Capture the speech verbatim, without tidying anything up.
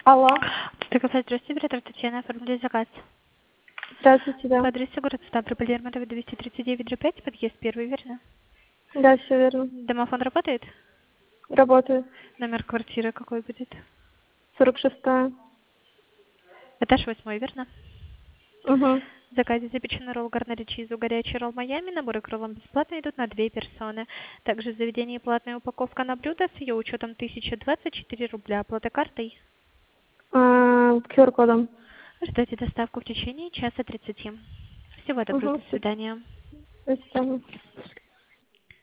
Алло. Здравствуйте, здравствуйте, оператор Татьяна, оформили заказ. Здравствуйте, да. По адресу город Ставрополь, Лермонтова, двести тридцать девять, дробь пять, подъезд первый, верно? Да, все верно. Домофон работает? Работаю. Номер квартиры какой будет? сорок шестая. Этаж восьмой, верно? Угу. В заказе запечены ролл гарнери чизу, горячий ролл Майами, наборы к роллам бесплатно идут на две персоны. Также в заведении платная упаковка на блюдо с ее учетом тысяча двадцать четыре рубля. Оплата картой. А, ку ар кодом. Ждете доставку в течение часа тридцати. Всего доброго, Угу. до свидания. До свидания.